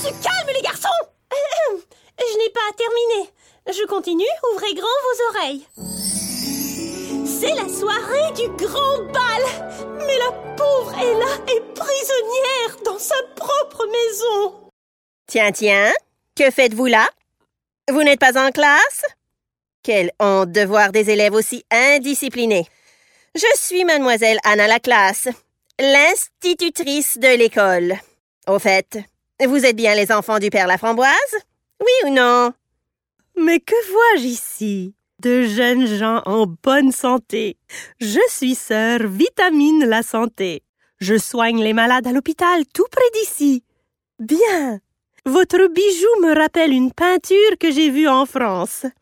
Du calme, les garçons! Je n'ai pas terminé. Je continue, ouvrez grand vos oreilles. C'est la soirée du grand bal. Mais la pauvre Ella est prisonnière dans sa propre maison. Tiens, que faites-vous là? Vous n'êtes pas en classe? Quelle honte de voir des élèves aussi indisciplinés. Je suis mademoiselle Anna Laclasse, l'institutrice de l'école. Au fait, vous êtes bien les enfants du père Laframboise? Oui ou non? Mais que vois-je ici? De jeunes gens en bonne santé. Je suis sœur Vitamine la Santé. Je soigne les malades à l'hôpital tout près d'ici. Bien. Votre bijou me rappelle une peinture que j'ai vue en France.